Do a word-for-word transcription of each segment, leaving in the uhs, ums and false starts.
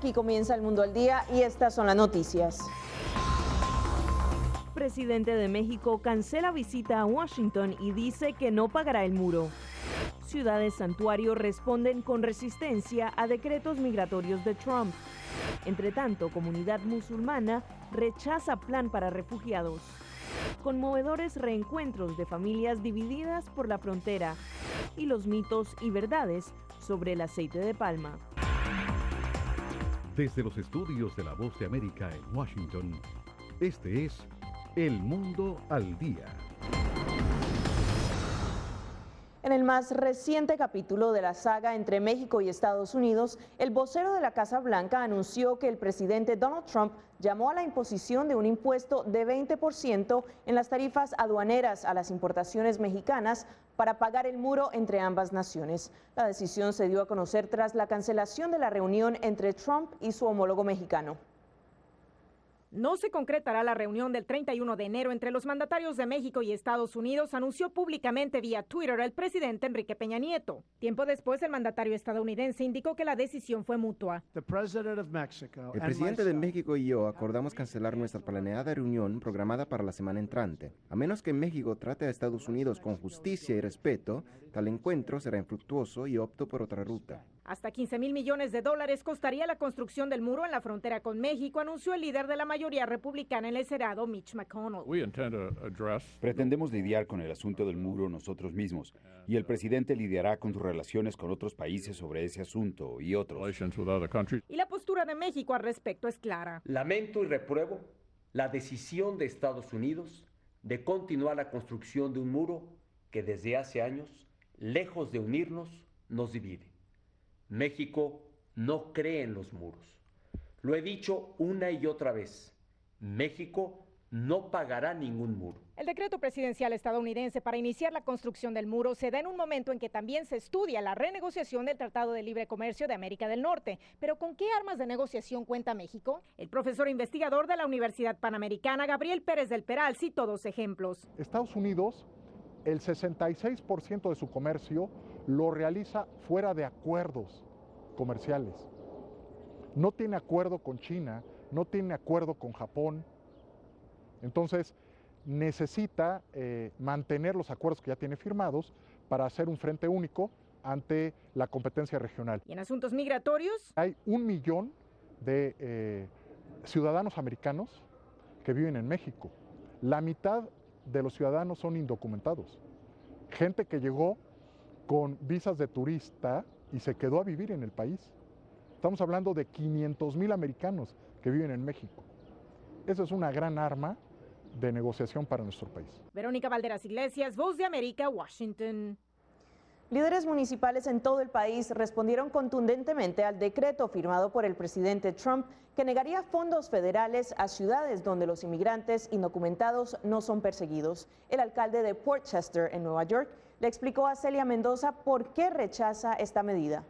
Aquí comienza El Mundo al Día y estas son las noticias. Presidente de México cancela visita a Washington y dice que no pagará el muro. Ciudades santuario responden con resistencia a decretos migratorios de Trump. Entre tanto, comunidad musulmana rechaza plan para refugiados. Conmovedores reencuentros de familias divididas por la frontera y los mitos y verdades sobre el aceite de palma. Desde los estudios de La Voz de América en Washington, este es El Mundo al Día. En el más reciente capítulo de la saga entre México y Estados Unidos, el vocero de la Casa Blanca anunció que el presidente Donald Trump llamó a la imposición de un impuesto de veinte por ciento en las tarifas aduaneras a las importaciones mexicanas para pagar el muro entre ambas naciones. La decisión se dio a conocer tras la cancelación de la reunión entre Trump y su homólogo mexicano. No se concretará la reunión del treinta y uno de enero entre los mandatarios de México y Estados Unidos, anunció públicamente vía Twitter el presidente Enrique Peña Nieto. Tiempo después, el mandatario estadounidense indicó que la decisión fue mutua. El presidente de México y yo acordamos cancelar nuestra planeada reunión programada para la semana entrante. A menos que México trate a Estados Unidos con justicia y respeto, tal encuentro será infructuoso y opto por otra ruta. Hasta quince mil millones de dólares costaría la construcción del muro en la frontera con México, anunció el líder de la mayoría republicana en el Senado, Mitch McConnell. Pretendemos lidiar con el asunto del muro nosotros mismos, y el presidente lidiará con sus relaciones con otros países sobre ese asunto y otros. Y la postura de México al respecto es clara. Lamento y repruebo la decisión de Estados Unidos de continuar la construcción de un muro que desde hace años, lejos de unirnos, nos divide. México no cree en los muros. Lo he dicho una y otra vez. México no pagará ningún muro. El decreto presidencial estadounidense para iniciar la construcción del muro se da en un momento en que también se estudia la renegociación del Tratado de Libre Comercio de América del Norte. ¿Pero con qué armas de negociación cuenta México? El profesor investigador de la Universidad Panamericana, Gabriel Pérez del Peral, citó dos ejemplos. Estados Unidos, el sesenta y seis por ciento de su comercio lo realiza fuera de acuerdos comerciales. No tiene acuerdo con China, no tiene acuerdo con Japón. Entonces, necesita eh, mantener los acuerdos que ya tiene firmados para hacer un frente único ante la competencia regional. ¿Y en asuntos migratorios? Hay un millón de eh, ciudadanos americanos que viven en México. La mitad de los ciudadanos son indocumentados. Gente que llegó con visas de turista y se quedó a vivir en el país. Estamos hablando de quinientos mil americanos que viven en México. Eso es una gran arma de negociación para nuestro país. Verónica Valderas Iglesias, Voz de América, Washington. Líderes municipales en todo el país respondieron contundentemente al decreto firmado por el presidente Trump que negaría fondos federales a ciudades donde los inmigrantes indocumentados no son perseguidos. El alcalde de Port Chester, en Nueva York, le explicó a Celia Mendoza por qué rechaza esta medida.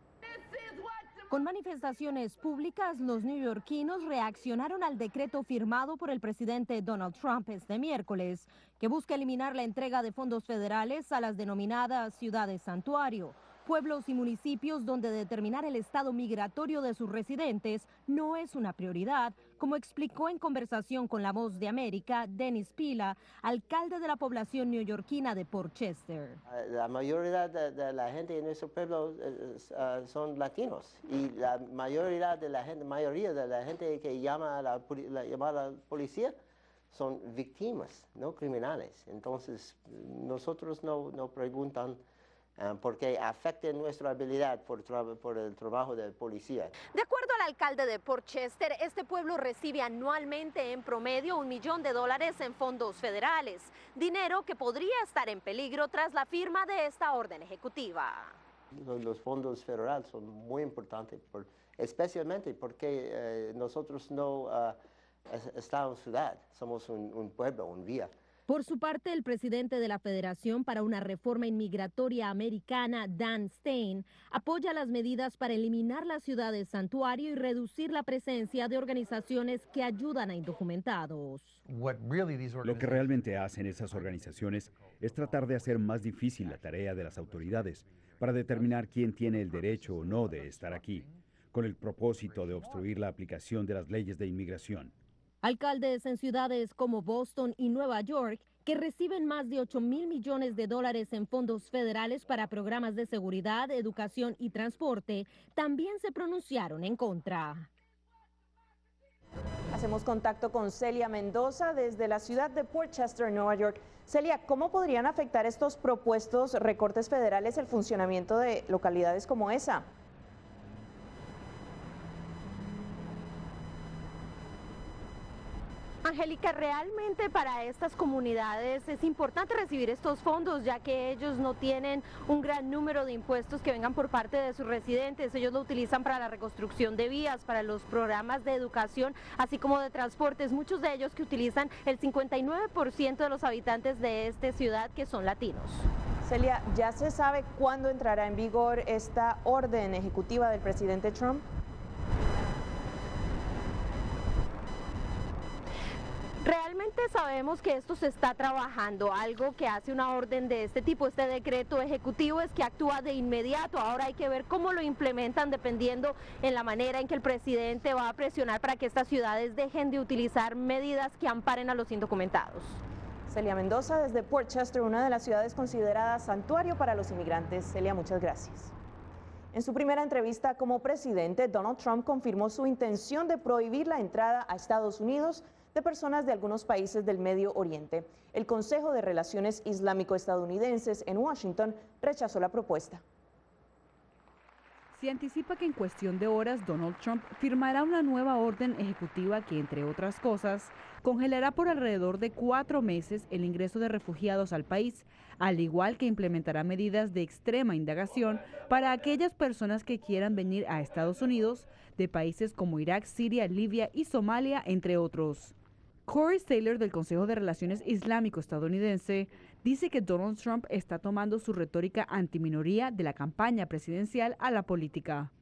Con manifestaciones públicas, los neoyorquinos reaccionaron al decreto firmado por el presidente Donald Trump este miércoles, que busca eliminar la entrega de fondos federales a las denominadas ciudades santuario, pueblos y municipios donde determinar el estado migratorio de sus residentes no es una prioridad, como explicó en conversación con La Voz de América Dennis Pila, alcalde de la población neoyorquina de Port Chester. La mayoría de, de la gente en nuestro pueblo uh, son latinos y la mayoría de la gente, mayoría de la gente que llama a la, la, llama a la policía son víctimas, no criminales. Entonces nosotros no, no preguntan Uh, porque afecta nuestra habilidad por, por el trabajo de policía. De acuerdo al alcalde de Port Chester, este pueblo recibe anualmente en promedio un millón de dólares en fondos federales, dinero que podría estar en peligro tras la firma de esta orden ejecutiva. Los, los fondos federales son muy importantes, por, especialmente porque eh, nosotros no uh, estamos en ciudad, somos un, un pueblo, un vía. Por su parte, el presidente de la Federación para una Reforma Inmigratoria Americana, Dan Stein, apoya las medidas para eliminar las ciudades santuario y reducir la presencia de organizaciones que ayudan a indocumentados. Lo que realmente hacen esas organizaciones es tratar de hacer más difícil la tarea de las autoridades para determinar quién tiene el derecho o no de estar aquí. con el propósito de obstruir la aplicación de las leyes de inmigración. Alcaldes en ciudades como Boston y Nueva York, que reciben más de ocho mil millones de dólares en fondos federales para programas de seguridad, educación y transporte, también se pronunciaron en contra. Hacemos contacto con Celia Mendoza desde la ciudad de Port Chester, Nueva York. Celia, ¿cómo podrían afectar estos propuestos recortes federales el funcionamiento de localidades como esa? Angélica, realmente para estas comunidades es importante recibir estos fondos, ya que ellos no tienen un gran número de impuestos que vengan por parte de sus residentes. Ellos lo utilizan para la reconstrucción de vías, para los programas de educación, así como de transportes. Muchos de ellos que utilizan el cincuenta y nueve por ciento de los habitantes de esta ciudad que son latinos. Celia, ¿ya se sabe cuándo entrará en vigor esta orden ejecutiva del presidente Trump? Realmente sabemos que esto se está trabajando. Algo que hace una orden de este tipo, este decreto ejecutivo, es que actúa de inmediato. Ahora hay que ver cómo lo implementan dependiendo en la manera en que el presidente va a presionar para que estas ciudades dejen de utilizar medidas que amparen a los indocumentados. Celia Mendoza desde Port Chester, una de las ciudades consideradas santuario para los inmigrantes. Celia, muchas gracias. En su primera entrevista como presidente, Donald Trump confirmó su intención de prohibir la entrada a Estados Unidos de personas de algunos países del Medio Oriente. El Consejo de Relaciones Islámico-Estadounidenses en Washington rechazó la propuesta. Se anticipa que en cuestión de horas Donald Trump firmará una nueva orden ejecutiva que, entre otras cosas, congelará por alrededor de cuatro meses el ingreso de refugiados al país, al igual que implementará medidas de extrema indagación para aquellas personas que quieran venir a Estados Unidos de países como Irak, Siria, Libia y Somalia, entre otros. Corey Saylor, del Consejo de Relaciones Islámico-Estadounidense, dice que Donald Trump está tomando su retórica antiminoría de la campaña presidencial a la política.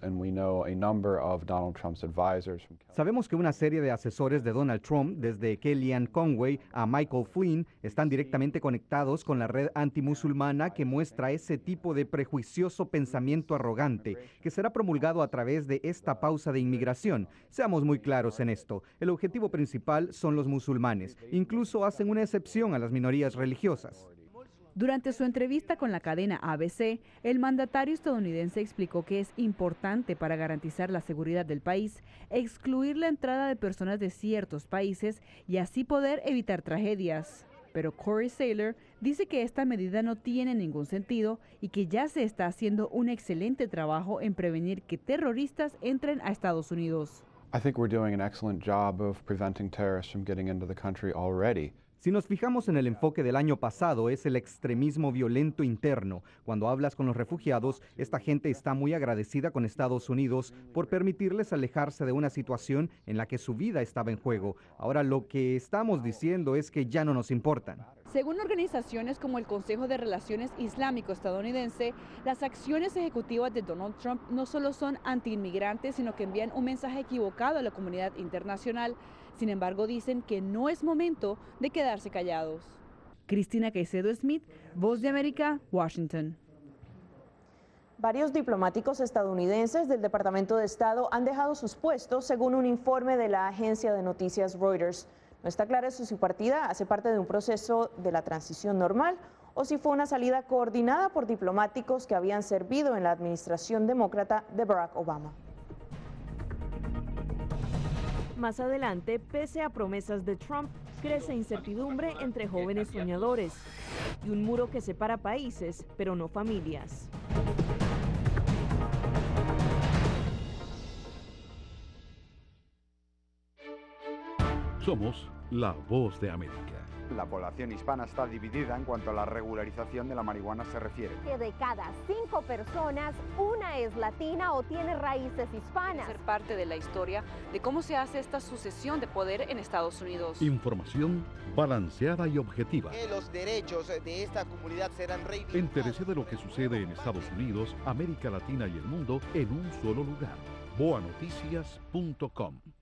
Sabemos que una serie de asesores de Donald Trump, desde Kellyanne Conway a Michael Flynn, están directamente conectados con la red antimusulmana que muestra ese tipo de prejuicioso pensamiento arrogante que será promulgado a través de esta pausa de inmigración. Seamos muy claros en esto. El objetivo principal son los musulmanes. Incluso hacen una excepción a las minorías religiosas. Durante su entrevista con la cadena A B C, el mandatario estadounidense explicó que es importante para garantizar la seguridad del país excluir la entrada de personas de ciertos países y así poder evitar tragedias. Pero Corey Saylor dice que esta medida no tiene ningún sentido y que ya se está haciendo un excelente trabajo en prevenir que terroristas entren a Estados Unidos. I think we're doing an excellent job of preventing terrorists from getting into the country already. Si nos fijamos en el enfoque del año pasado, es el extremismo violento interno. Cuando hablas con los refugiados, esta gente está muy agradecida con Estados Unidos por permitirles alejarse de una situación en la que su vida estaba en juego. Ahora lo que estamos diciendo es que ya no nos importan. Según organizaciones como el Consejo de Relaciones Islámico-Estadounidense, las acciones ejecutivas de Donald Trump no solo son antiinmigrantes, sino que envían un mensaje equivocado a la comunidad internacional. Sin embargo, dicen que no es momento de quedarse callados. Cristina Caicedo Smith, Voz de América, Washington. Varios diplomáticos estadounidenses del Departamento de Estado han dejado sus puestos, según un informe de la agencia de noticias Reuters. No está claro si su partida hace parte de un proceso de la transición normal o si fue una salida coordinada por diplomáticos que habían servido en la administración demócrata de Barack Obama. Más adelante, pese a promesas de Trump, crece incertidumbre entre jóvenes soñadores y un muro que separa países, pero no familias. Somos la Voz de América. La población hispana está dividida en cuanto a la regularización de la marihuana se refiere. Que de cada cinco personas, una es latina o tiene raíces hispanas. Ser parte de la historia de cómo se hace esta sucesión de poder en Estados Unidos. Información balanceada y objetiva. Que los derechos de esta comunidad serán reivindicados. Entérese de lo que sucede en Estados Unidos, América Latina y el mundo en un solo lugar. boa noticias punto com